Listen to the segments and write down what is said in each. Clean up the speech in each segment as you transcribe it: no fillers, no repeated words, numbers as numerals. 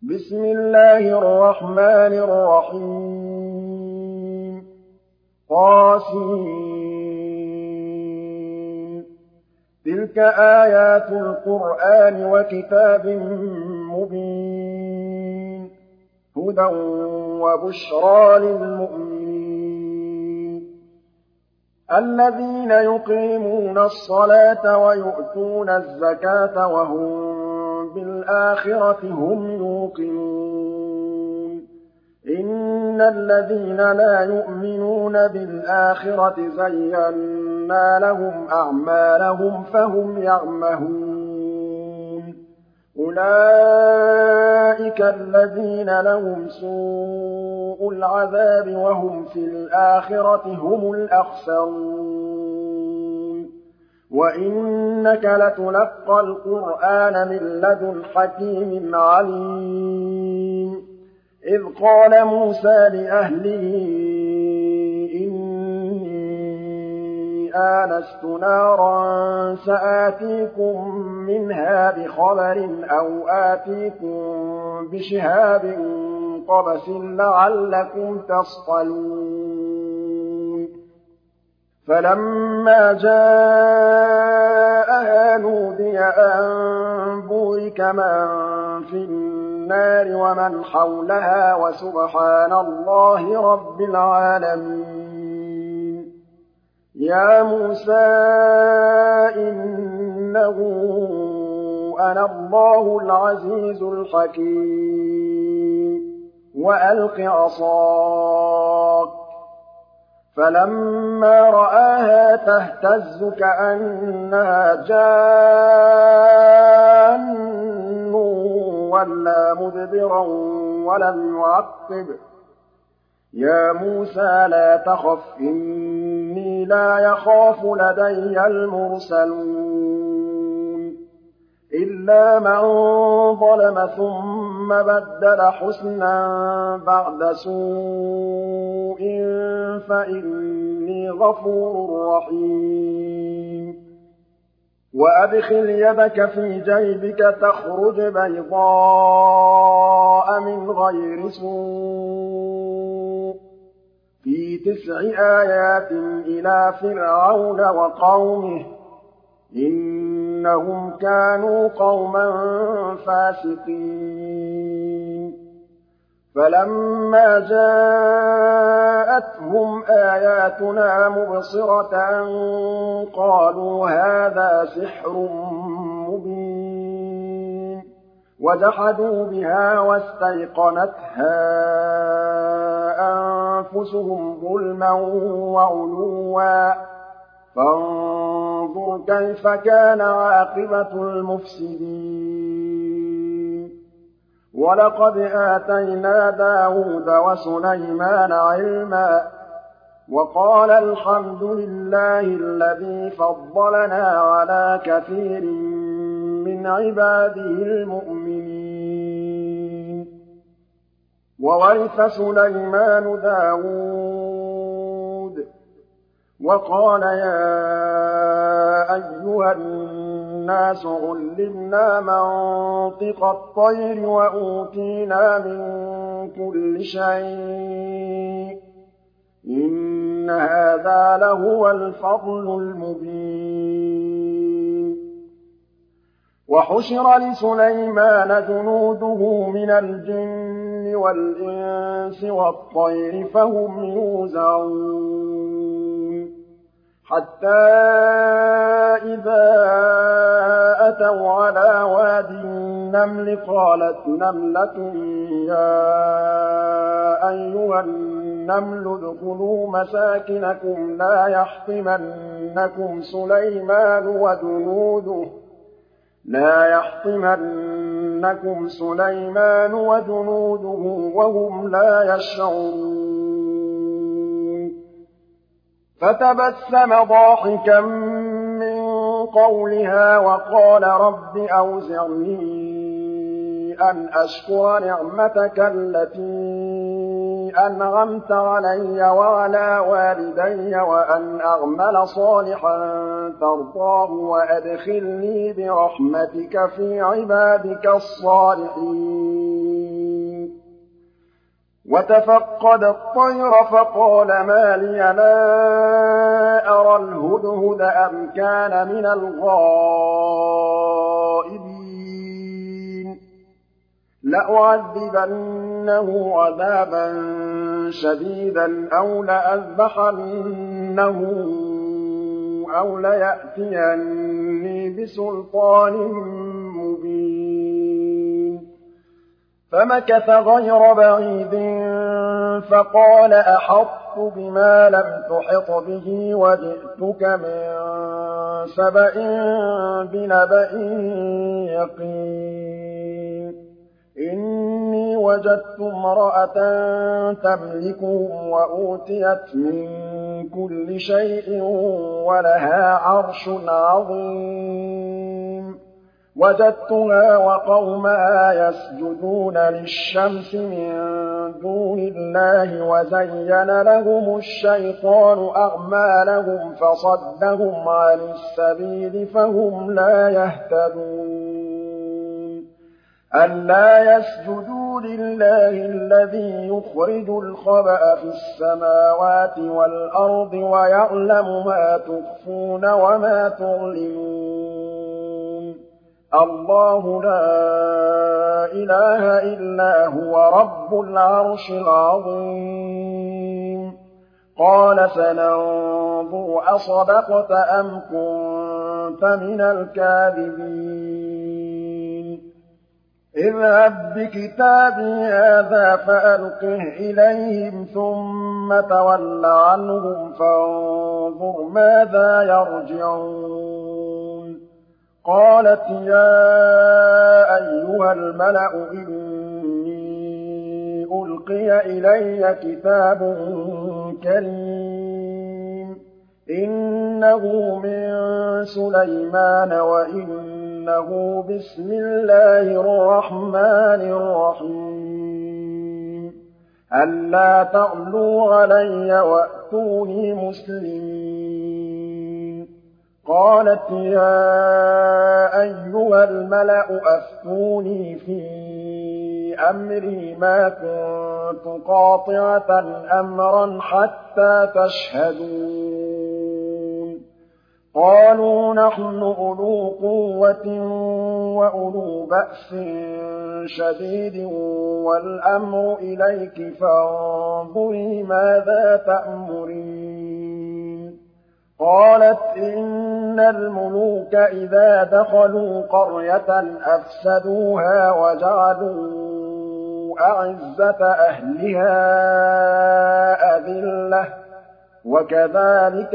بسم الله الرحمن الرحيم طاسين تلك آيات القرآن وكتاب مبين هدى وبشرى للمؤمنين الذين يقيمون الصلاة ويؤتون الزكاة وهم بالآخرة هم يوقنون إن الذين لا يؤمنون بالآخرة زينا لهم أعمالهم فهم يعمهون أولئك الذين لهم سوء العذاب وهم في الآخرة هم الأخسرون وإنك لتلقى القرآن من لدن حكيم عليم إذ قال موسى لأهله إني آنست نارا سآتيكم منها بخبر أو آتيكم بشهاب قبس لعلكم تصطلون فلما جاءها نودي أن بورك من في النار ومن حولها وسبحان الله رب العالمين يا موسى إنه أنا الله العزيز الحكيم وألق عصاك فلما رآها تهتز كأنها جان ولا مدبرا ولم يعقب يا موسى لا تخف إني لا يخاف لدي المرسلون إلا من ظلم ثم بدل حسنا بعد سوء فإني غفور رحيم وأدخل يدك في جيبك تخرج بيضاء من غير سوء في 9 آيات إلى فرعون وقومه إنهم كانوا قوما فاسقين فلما جاءتهم آياتنا مبصرة قالوا هذا سحر مبين وجحدوا بها واستيقنتها أنفسهم ظلما وعلوا فانظر كيف كان عاقبة المفسدين ولقد آتينا داود وسليمان علما وقال الحمد لله الذي فضلنا على كثير من عباده المؤمنين وورث سليمان داود وقال يا أيها الناس علمنا منطق الطير وأوتينا من كل شيء إن هذا لهو الفضل المبين وحشر لسليمان جنوده من الجن والإنس والطير فهم يوزعون حتى إذا أتوا على واد النمل قالت نملة يا أيها النمل ادخلوا مساكنكم لا يحطمنكم سليمان وجنوده وهم لا يشعرون فتبسم ضاحكا من قولها وقال رب أوزعني أن أشكر نعمتك التي أنعمت علي وعلى والدي وأن أعمل صالحا ترضاه وأدخلني برحمتك في عبادك الصالحين وتفقد الطير فقال ما لي لا أرى الهدهد أم كان من الغائبين لأعذبنه عذابا شديدا أو لأذبحنه أو ليأتيني بسلطان مبين فمكث غير بعيد فقال أحطت بما لم تحط به وجئتك من سبأ بنبأ يقين إني وجدت امرأة تملكهم وأوتيت من كل شيء ولها عرش عظيم وجدتها وقومها يسجدون للشمس من دون الله وزين لهم الشيطان أعمالهم فصدهم عن السبيل فهم لا يهتدون ألا يسجدوا لله الذي يخرج الخبأ في السماوات والأرض ويعلم ما تخفون وما تعلنون الله لا إله إلا هو رب العرش العظيم قال سننظر أصدقت أم كنت من الكاذبين اذهب بكتابي هذا فألقه إليهم ثم تول عنهم فانظر ماذا يرجعون قالت يا أيها الملأ إني ألقي إلي كتاب كريم إنه من سليمان وإنه بسم الله الرحمن الرحيم ألا تعلوا علي وأتوني مسلمين قالت يا أيها الملأ أفتوني في أمري ما كنت قاطعة أمرا حتى تشهدون قالوا نحن أولو قوة وأولو بأس شديد والأمر إليك فانظري ماذا تأمرين قالت إن الملوك إذا دخلوا قرية أفسدوها وجعلوا أعزة أهلها أذلة وكذلك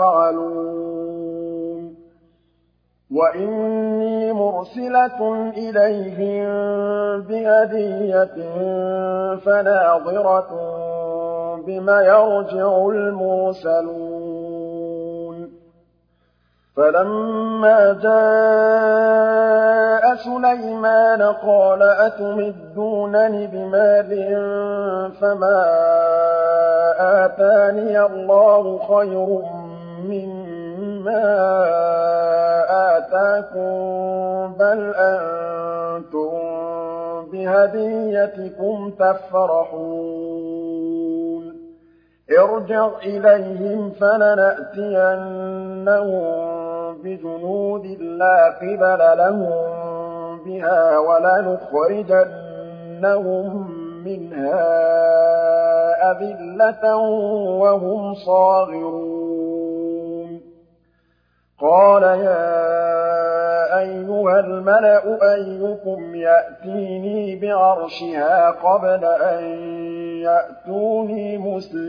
يفعلون وإني مرسلة إليهم بهدية فناظرة بما يرجع المرسلون فلما جاء سليمان قال أتمدونني بمال فما آتاني الله خير مما آتاكم بل أنتم بهديتكم تفرحون ارجع إليهم فلنأتينهم بجنود لا قبل لهم بها ولنخرجنهم منها أذلة وهم صاغرون قال يا أيها الملأ أيكم يأتيني بعرشها قبل أن يأتوني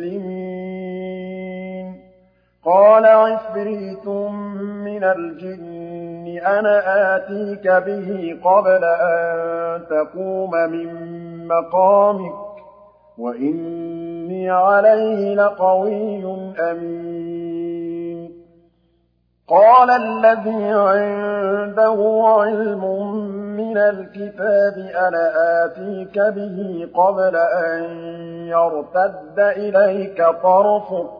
مسلمين قال عفريت من الجن أنا آتيك به قبل أن تقوم من مقامك وإني عليه لقوي أمين قال الذي عنده علم من الكتاب أنا آتيك به قبل أن يرتد إليك طرفك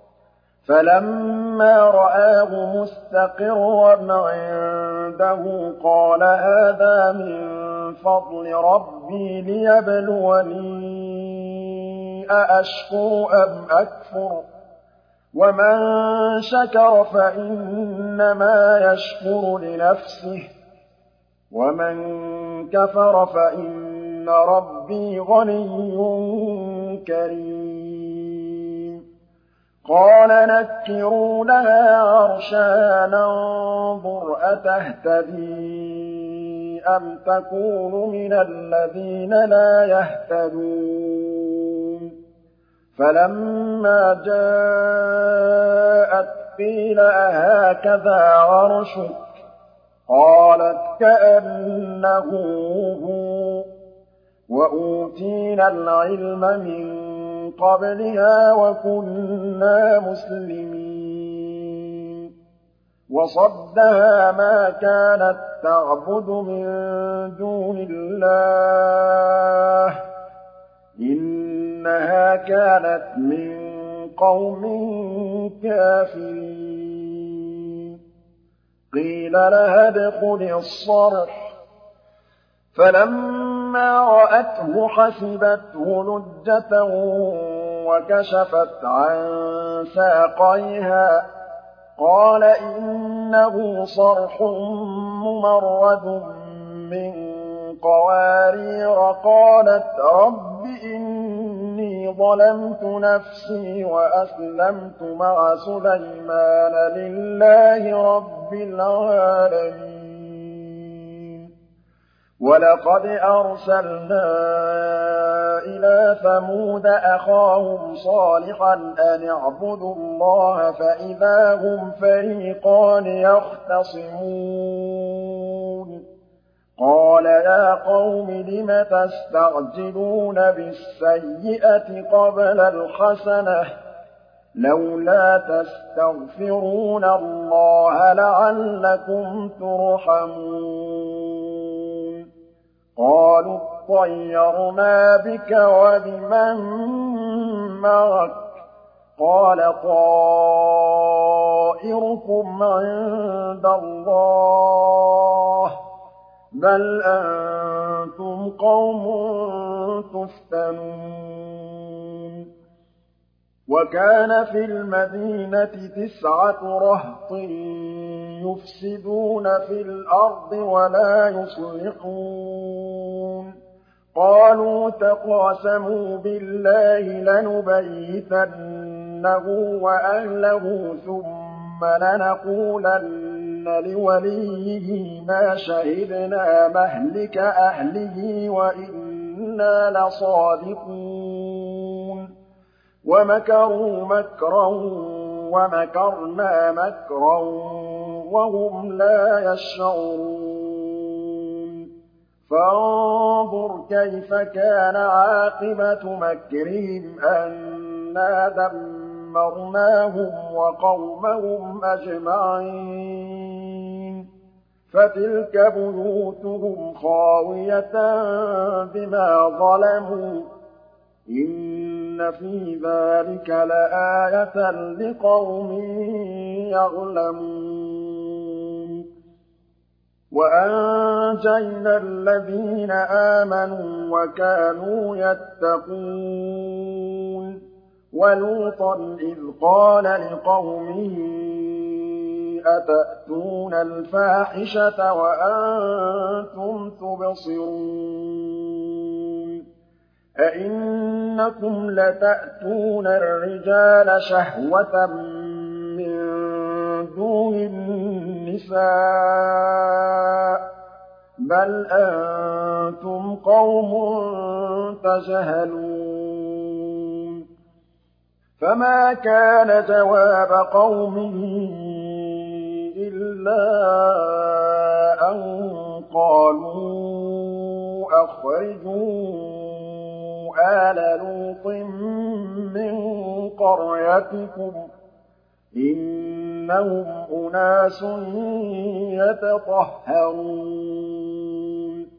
فلما رآه مستقرا عنده قال هذا من فضل ربي ليبلوني أأشكر أم أكفر ومن شكر فإنما يشكر لنفسه ومن كفر فإن ربي غني كريم قال نكروا لها عرشها ننظر أتهتدي أم تكون من الذين لا يهتدون فلما جاءت قيل أهكذا عرشك قالت كأنه هو وأوتينا العلم من قبلها وكنا مسلمين وصدها ما كانت تعبد من دون الله إنها كانت من قوم كافرين قيل لها ادخل الصرح فلما رأته حسبته لجة وكشفت عن ساقيها قال إنه صرح ممرد من قوارير قالت رب إني ظلمت نفسي وأسلمت مع سليمان لله رب العالمين ولقد أرسلنا إلى ثمود أخاهم صالحا أن اعبدوا الله فإذا هم فريقان يختصمون قال يا قوم لم تستعجلون بالسيئة قبل الحسنة لولا تستغفرون الله لعلكم ترحمون قالوا اطيرنا بك وبمن معك قال طائركم عند الله بل أنتم قوم تفتنون وكان في المدينة 9 رهط يفسدون في الأرض ولا يصلحون قالوا تقاسموا بالله لنبيتنه وأهله ثم لنقولن لوليه ما شهدنا مهلك أهله وإنا لصادقون ومكروا مكرا ومكرنا مكرا وهم لا يشعرون فانظر كيف كان عاقبة مكرهم أنا دمرناهم وقومهم أجمعين فتلك بيوتهم خاوية بما ظلموا إن في ذلك لآية لقوم يعلمون وأنجينا الذين آمنوا وكانوا يتقون ولوطا إذ قال لقومه أتأتون الفاحشة وأنتم تبصرون أئنكم لتأتون الرجال شهوة من دون النساء بل أنتم قوم تجهلون فما كان جواب قومه إلا أن قالوا أخرجوا آل لوط من قريتكم إنهم أناس يتطهرون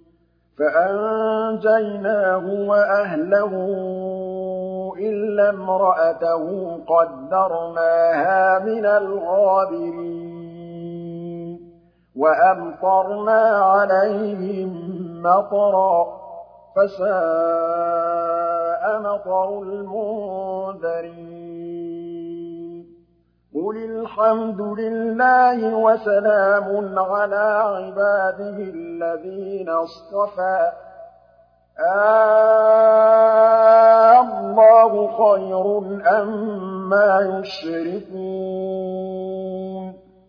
فأنجيناه وأهله إلا امرأته قدرناها من الغابرين وأمطرنا عليهم مطرا فساء سَاءَ مَطَرُ الْمُنذَرِينَ قُلِ الْحَمْدُ لِلَّهِ وَسَلَامٌ عَلَىٰ عِبَادِهِ الَّذِينَ اصْطَفَىٰ اللَّهُ خَيْرٌ أَمَّا يُشْرِكُونَ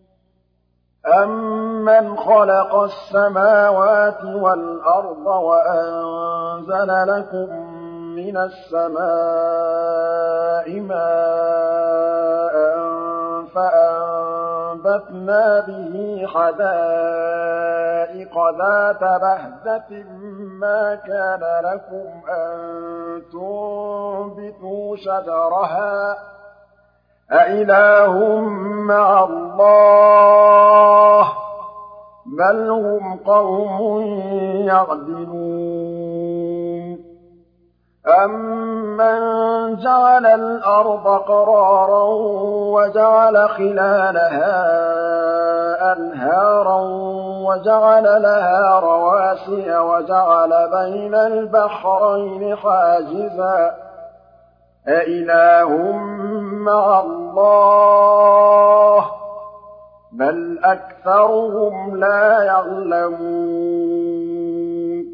أَمَّنْ خَلَقَ السَّمَاوَاتِ وَالْأَرْضَ وَأَنزَلَ لَكُم مِّنَ السَّمَاءِ مَاءً فَأَنبَتْنَا بِهِ حَدَائِقَ ذَاتَ بَهْجَةٍ مَّا كَانَ لَكُمْ أَن تُنبِتُوا شَجَرَهَا أَإِلَٰهٌ مَّعَ اللَّهِ ۚ بَلْ هُمْ قَوْمٌ يَعْدِلُونَ أَمَّن جَعَلَ الْأَرْضَ قَرَارًا وَجَعَلَ خِلَالَهَا أَنْهَارًا وَجَعَلَ لَهَا رَوَاسِيَ وَجَعَلَ بَيْنَ الْبَحْرَيْنِ حَاجِزًا أَإِلَٰهٌ مَّعَ اللَّهِ ۚ بَلْ أَكْثَرُهُمْ لَا يَعْلَمُونَ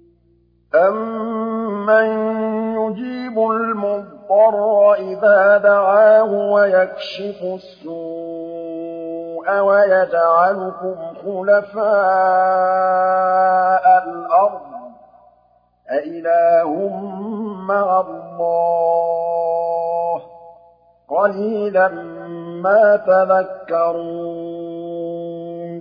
أَمَّن يُجِيبُ الْمُضْطَرَّ إِذَا دَعَاهُ وَيَكْشِفُ السُّوءَ وَيَجْعَلُكُمْ خُلَفَاءَ الْأَرْضِ أَإِلَٰهٌ مَّعَ اللَّهِ ۚ قَلِيلًا مَّا تَذَكَّرُونَ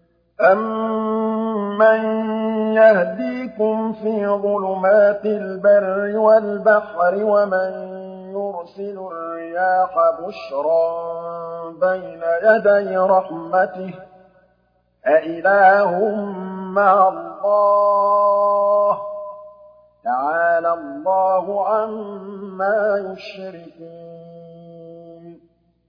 أَمَّن يَهْدِيكُمْ فِي ظُلُمَاتِ الْبَرِّ وَالْبَحْرِ وَمَن يُرْسِلُ الرِّيَاحَ بُشْرًا بَيْنَ يَدَيْ رَحْمَتِهِ أَإِلَٰهٌ مَّعَ اللَّهِ ۚ تَعَالَى اللَّهُ عَمَّا يُشْرِكُونَ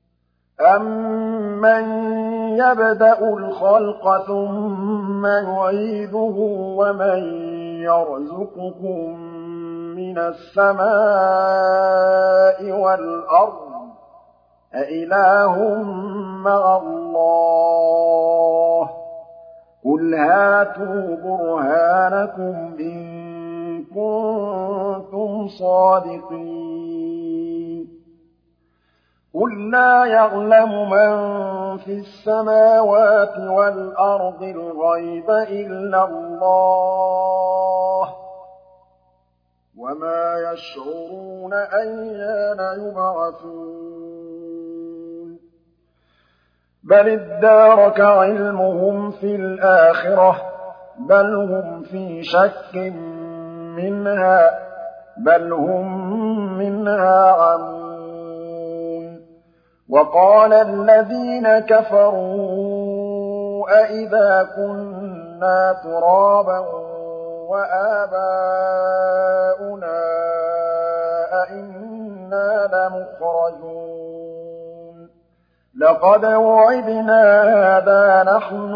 أَمَّن يَبْدَأُ الْخَلْقَ ثُمَّ يُعِيدُهُ وَمَن يَرْزُقُكُم مِّنَ السَّمَاءِ وَالْأَرْضِ أَإِلَٰهٌ مَّعَ اللَّهِ ۚ قُلْ هَاتُوا بُرْهَانَكُمْ إِن كُنتُمْ صَادِقِينَ قُل لَّا يَعْلَمُ مَن فِي السَّمَاوَاتِ وَالْأَرْضِ الْغَيْبَ إِلَّا اللَّهُ ۚ وَمَا يَشْعُرُونَ أَيَّانَ يُبْعَثُونَ بَلِ ادَّارَكَ عِلْمُهُمْ فِي الْآخِرَةِ ۚ بَلْ هُمْ فِي شَكٍّ مِّنْهَا ۖ بَلْ هُم مِّنْهَا عَمُونَ وَقَالَ الَّذِينَ كَفَرُوا أَإِذَا كُنَّا تُرَابًا وَآبَاؤُنَا أَإِنَّا لَمُخْرَجُونَ لَقَدْ وُعِدْنَا هَٰذَا نَحْنُ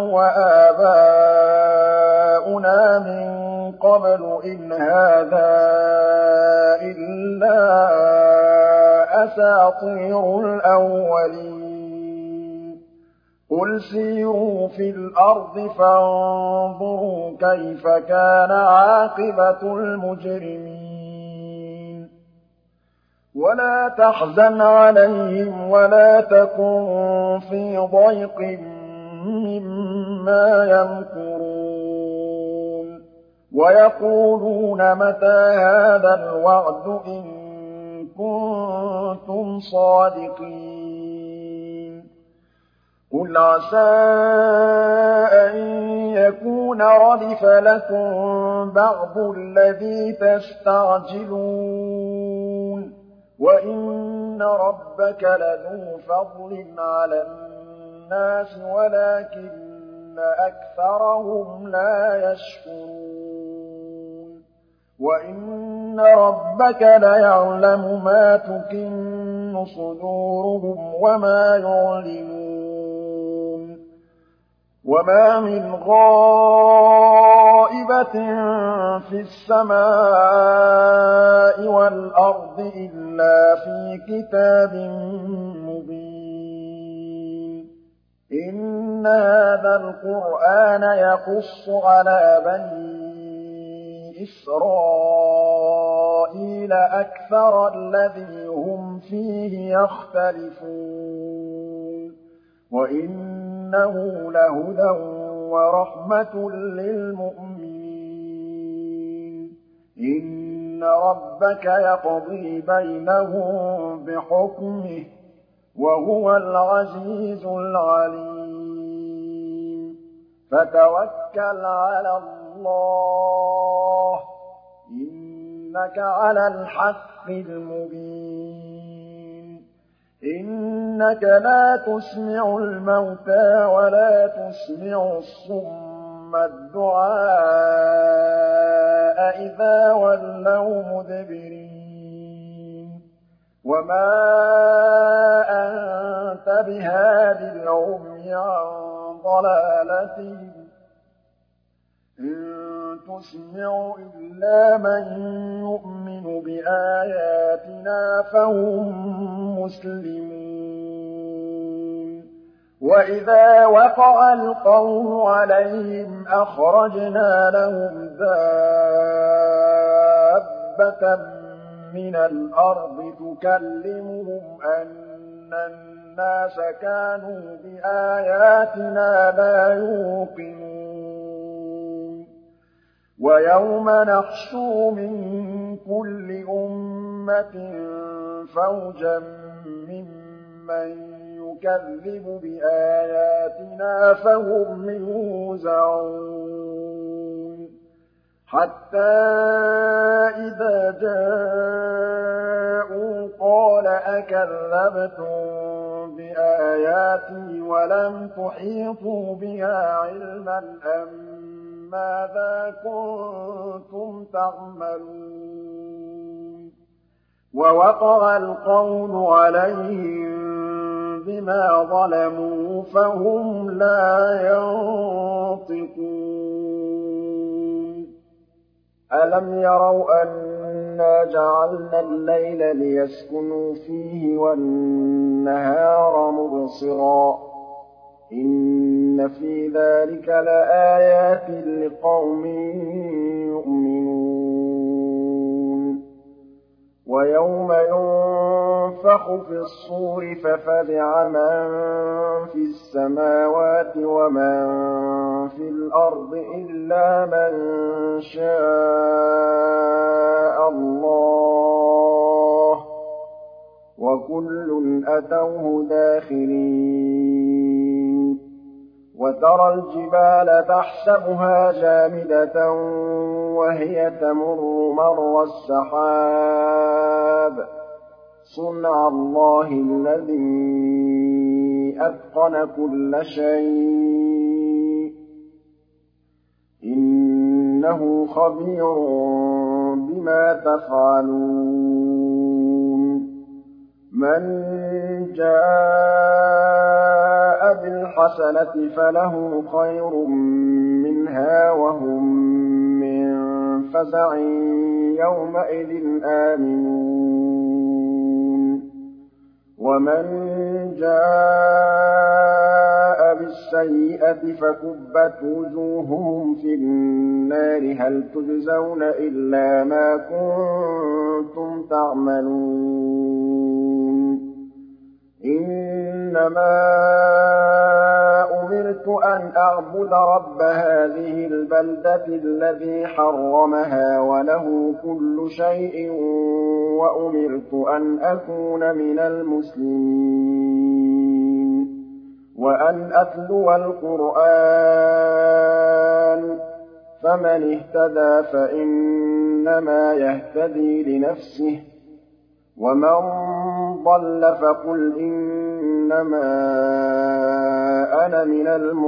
وَآبَاؤُنَا مِن قَبْلُ إِنْ هَٰذَا إِلَّا أَسَاطِيرُ الْأَوَّلِينَ قُلْ سِيرُوا فِي الْأَرْضِ فَانظُرُوا كَيْفَ كَانَ عَاقِبَةُ الْمُجْرِمِينَ وَلَا تَحْزَنْ عَلَيْهِمْ وَلَا تَكُن فِي ضَيْقٍ مِّمَّا يَمْكُرُونَ وَيَقُولُونَ مَتَىٰ هَٰذَا الْوَعْدُ إِن كُنتُمْ صَادِقِينَ قُلْ عَسَىٰ أَن يَكُونَ رَدِفَ لَكُم بَعْضُ الَّذِي تَسْتَعْجِلُونَ وَإِنَّ رَبَّكَ لَذُو فَضْلٍ عَلَى النَّاسِ وَلَٰكِنَّ أَكْثَرَهُمْ لَا يَشْكُرُونَ وَإِنَّ رَبَّكَ لَيَعْلَمُ مَا تُكِنُّ صُدُورُهُمْ وَمَا يُعْلِنُونَ وَمَا مِنْ غَائِبَةٍ فِي السَّمَاءِ وَالْأَرْضِ إِلَّا فِي كِتَابٍ مُّبِينٍ إِنَّ هَٰذَا الْقُرْآنَ يَقُصُّ عَلَىٰ بَنِي إِسْرَائِيلَ أَكْثَرَ الَّذِي هُمْ فِيهِ يَخْتَلِفُونَ وَإِنَّهُ لَهُدًى وَرَحْمَةٌ لِّلْمُؤْمِنِينَ إِنَّ رَبَّكَ يَقْضِي بَيْنَهُم بِحُكْمِهِ وَهُوَ الْعَزِيزُ الْعَلِيمُ فَتَوَكَّلْ عَلَى اللَّهِ ۖ إِنَّكَ عَلَى الْحَقِّ الْمُبِينِ إِنَّكَ لَا تُسْمِعُ الْمَوْتَىٰ وَلَا تُسْمِعُ الصُّمَّ الدُّعَاءَ إِذَا وَلَّوْا مُدْبِرِينَ وَمَا أَنتَ بِهَادِ الْعُمْيِ عَن ضَلَالَتِهِمْ ۖ إِن تُسْمِعُ إِلَّا مَن يُؤْمِنُ بِآيَاتِنَا فَهُم مُّسْلِمُونَ وَإِذَا وَقَعَ الْقَوْلُ عَلَيْهِمْ أَخْرَجْنَا لَهُمْ دَابَّةً مِّنَ الْأَرْضِ تُكَلِّمُهُمْ أَنَّ النَّاسَ كَانُوا بِآيَاتِنَا لَا يُوقِنُونَ وَيَوْمَ نَحْشُرُ مِن كُلِّ أُمَّةٍ فَوْجًا مِّمَّن يُكَذِّبُ بِآيَاتِنَا فَهُمْ يُوزَعُونَ حَتَّىٰ إِذَا جَاءُوا قَالَ أَكَذَّبْتُم بِآيَاتِي وَلَمْ تُحِيطُوا بِهَا عِلْمًا ماذا كنتم تعملون ووقع القول عليهم بما ظلموا فهم لا ينطقون ألم يروا أنا جعلنا الليل ليسكنوا فيه والنهار مبصرا إِنَّ فِي ذَٰلِكَ لَآيَاتٍ لِّقَوْمٍ يُؤْمِنُونَ وَيَوْمَ يُنفَخُ فِي الصُّورِ فَفَزِعَ مَن فِي السَّمَاوَاتِ وَمَن فِي الْأَرْضِ إِلَّا مَن شَاءَ اللَّهُ ۚ وَكُلٌّ أَتَوْهُ دَاخِرِينَ وَتَرَى الْجِبَالَ تَحْسَبُهَا جَامِدَةً وَهِيَ تَمُرُّ مَرَّ السَّحَابِ ۚ صُنْعَ اللَّهِ الَّذِي أَتْقَنَ كُلَّ شَيْءٍ ۚ إِنَّهُ خَبِيرٌ بِمَا تَفْعَلُونَ مَن جَاءَ بِالْحَسَنَةِ فَلَهُ خَيْرٌ مِّنْهَا وَهُم مِّن فَزَعٍ يَوْمَئِذٍ آمِنُونَ وَمَن جَاءَ بِالسَّيِّئَةِ فَكُبَّتْ وُجُوهُهُمْ فِي النَّارِ هَلْ تُجْزَوْنَ إِلَّا مَا كُنتُمْ تَعْمَلُونَ إِنَّمَا أُمِرْتُ أَنْ أَعْبُدَ رَبَّ هَٰذِهِ الْبَلْدَةِ الَّذِي حَرَّمَهَا وَلَهُ كُلُّ شَيْءٍ وَأُمِرْتُ أَنْ أَكُونَ مِنَ الْمُسْلِمِينَ وَأَنْ أَتْلُوَ الْقُرْآنَ فَمَنِ اهْتَدَىٰ فَإِنَّمَا يَهْتَدِي لِنَفْسِهِ وَمَن ضَلَّ فَقُلْ إِنَّمَا أَنَا مِنَ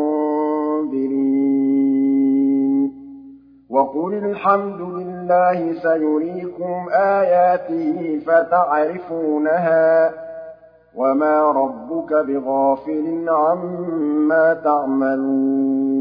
الْمُنذِرِينَ وَقُلِ الْحَمْدُ لِلَّهِ سَيُرِيكُمْ آيَاتِهِ فَتَعْرِفُونَهَا وَمَا رَبُّكَ بِغَافِلٍ عَمَّا تَعْمَلُونَ